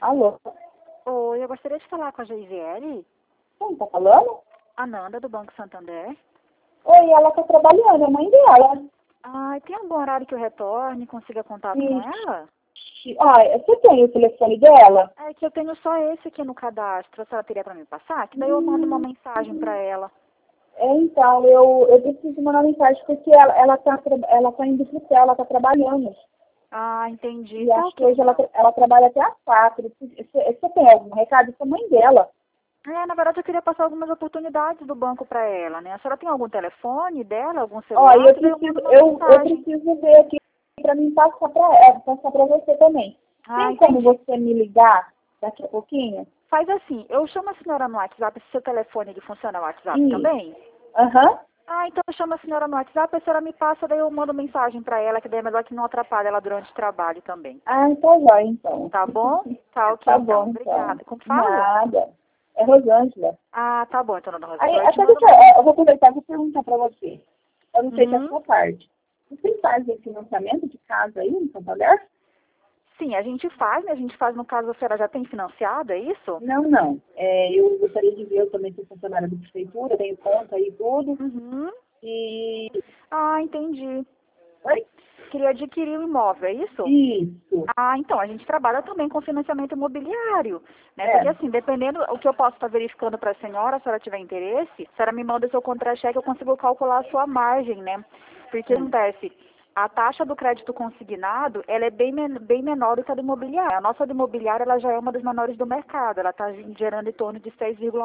Alô? Oi, eu gostaria de falar com a Geisiele, Quem tá falando? Ananda, do Banco Santander. Oi, ela tá trabalhando, é a mãe dela. Tem algum horário que eu retorne e consiga contato com E, ela? você tem o telefone dela? É que eu tenho só esse aqui no cadastro. A senhora teria para me passar? Que daí eu mando uma Hum, mensagem para ela. então, eu preciso mandar mensagem porque ela tá indo pro céu, ela tá trabalhando. Entendi. E Tá acho que ok, hoje ela, então. ela trabalha até às 4. Você tem algum recado? Isso é mãe dela. Na verdade, eu queria passar algumas oportunidades do banco para ela, né? A senhora tem algum telefone dela, algum Ó, celular? Que daí eu mando uma eu mensagem. preciso ver aqui para mim passar para ela, passar para você também. Tem como Entendi. você me ligar daqui a pouquinho? Faz assim, eu chamo a senhora no WhatsApp, se seu telefone ele funciona no WhatsApp Isso. também? Aham. Então eu chamo a senhora no WhatsApp, a senhora me passa, daí eu mando mensagem para ela, que daí é melhor que não atrapalhe ela durante o trabalho também. Então vai, então. Tá bom? Tá ok, Tá então. bom, então. Obrigada. Como fala? Nada. É Rosângela. Tá bom, então, dona Aí, Rosângela. Eu te até mando deixa, uma mensagem. eu vou aproveitar e vou perguntar para você. Eu não sei se é a Uhum. sua parte. Você faz esse financiamento de casa aí no Santander? Sim, a gente faz, né? A gente faz, no caso, a senhora já tem financiado, é isso? Não, não. Eu gostaria de ver, eu também sou funcionária da prefeitura, tenho conta aí e tudo. Uhum. E. Entendi. Oi? Queria adquirir um imóvel, é isso? Isso. Então, a gente trabalha também com financiamento imobiliário, né? Só É. que assim, dependendo o que eu posso estar verificando para a senhora, se ela tiver interesse, a senhora me manda seu contra-cheque, eu consigo calcular a sua margem, né? Porque Hum. acontece, a taxa do crédito consignado, ela é bem menor do que a do imobiliário. A nossa do imobiliário, ela já é uma das menores do mercado, ela está gerando em torno de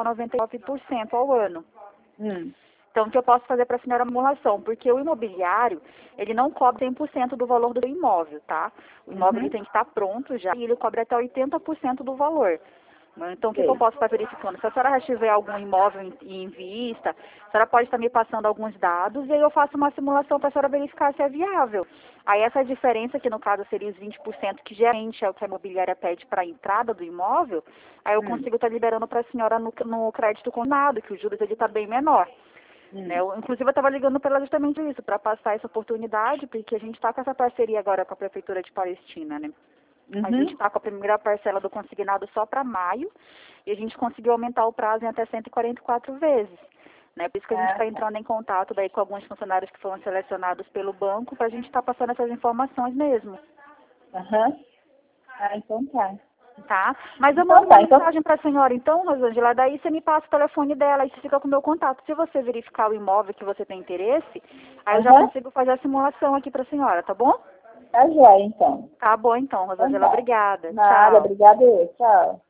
6,99% ao ano. Hum. Então, o que eu posso fazer para a senhora é uma simulação? Porque o imobiliário, ele não cobre 100% do valor do imóvel, tá? O imóvel ele Uhum. tem que estar pronto já e ele cobre até 80% do valor. Então, o que eu Sei. posso estar verificando? Se a senhora já tiver algum imóvel em vista, a senhora pode estar me passando alguns dados e aí eu faço uma simulação para a senhora verificar se é viável. Aí essa diferença, que no caso seria os 20%, que geralmente é o que a imobiliária pede para a entrada do imóvel, aí eu Hum. consigo estar liberando para a senhora no crédito consignado, que o juros ele está bem menor. Né? Hum. Inclusive, eu estava ligando para ela justamente isso, para passar essa oportunidade, porque a gente está com essa parceria agora com a Prefeitura de Palestina, né? A gente Uhum. está com a primeira parcela do consignado só para maio e a gente conseguiu aumentar o prazo em até 144 vezes. Né? Por isso que a gente está Tá. entrando em contato daí com alguns funcionários que foram selecionados pelo banco para a gente estar passando essas informações mesmo. Aham. Então tá. Tá? Mas eu Então mando uma tá. Então. mensagem para a senhora, então, Rosângela, daí você me passa o telefone dela e você fica com o meu contato. Se você verificar o imóvel que você tem interesse, aí eu já Aham. consigo fazer a simulação aqui para a senhora, tá bom? Tá joia, então. Tá bom, então, Então Rosângela, tá. obrigada. Nada. Tchau. Obrigada. Tchau.